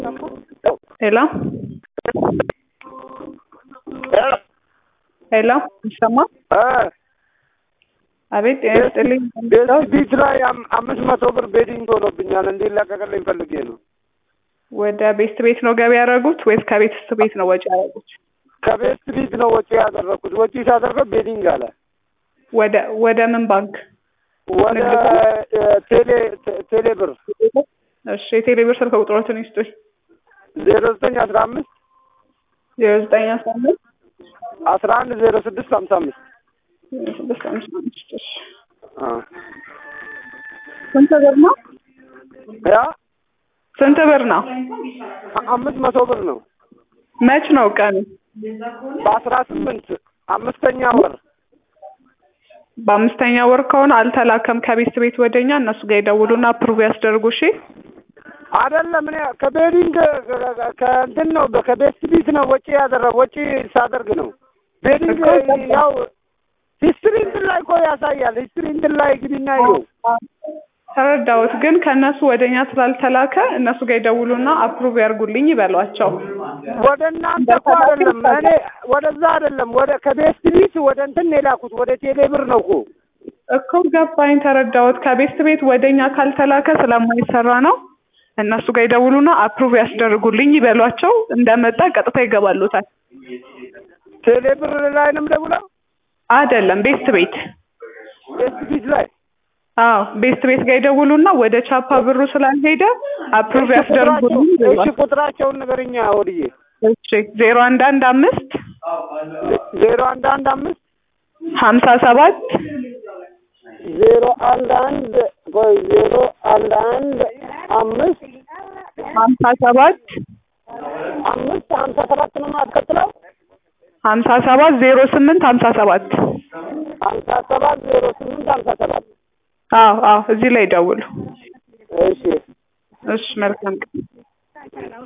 Hello? Hello? ይሰማ? አቤት ያስጥልኝ። ቤት ላይ 500 ብር ቤዲንግ ሆኖብኛል እንዲላቀቅልኝ ፈልጌ ነው። ወደ ቤት ነው ገቢ ያደረጉት ወይስ ከቤት ቤት ነው ወጪ ያደረጉት? ከቤት ቤት ነው ወጪ ያደረኩት። ወጪ ሳደርገው ቤዲንግ አለ። ወደ ምን ባንክ? ወደ ቴሌ ብር። እሺ የቴሌ ብር ስልክ ቁጥሮትን ይስጡኝ። 0915 0915 110655 ስንት ብር ነው? ያ ስንት ብር ነው? 500 ብር ነው። መች ነው ቀኑ? በ18 አምስተኛ ወር። በአምስተኛ ወር ከሆነ አልተላከም ከቤት ቤት ወደኛ እነሱ ጋር ይደውሉና አፕሩቭ ያስደርጉ። እሺ አይደለም እኔ ከቤዲንግ ከእንትን ነው ከቤት ቤት ነው ወጪ ሳደርግ ነው። ቤዲንግ ያው ሂስትሪ እንትን ላይ እኮ ያሳያል። ሂስትሪ እንትን ላይ ግቢና ይኸው ተረዳሁት። ግን ከእነሱ ወደኛ ስላልተላከ እነሱ ጋር ይደውሉና አፕሩቭ ያርጉልኝ ይበሏቸው። ወደ እናንተ እኮ አይደለም እኔ ወደዛ አይደለም ወደ ከቤት ቤት ወደ እንትን የላኩት ወደ ቴሌ ብር ነው እኮ ገባኝ። ተረዳሁት። ከቤት ቤት ወደኛ ካልተላከ ስለማይሰራ ነው። እነሱ ጋር ይደውሉና አፕሩቭ ያስደርጉልኝ ይበሏቸው። እንደመጣ ቀጥታ ይገባሉታል። ቴሌ ብር ላይ ነው ደውለው አይደለም ቤት ቤት ላይ ቤት ጋር ይደውሉና ወደ ቻፓ ብሩ ስላልሄደ አፕሩቭ ያስደርጉልኝ ይበሏቸው። እሺ ቁጥራቸውን ንገረኛ ወዲዬ። እሺ 0115 0115 57 011 011 5 57 57 ነው ማስከትለው 57 08 57 57 08 57 እዚህ ላይ ደውሉ። እሺ መልካም ቀን።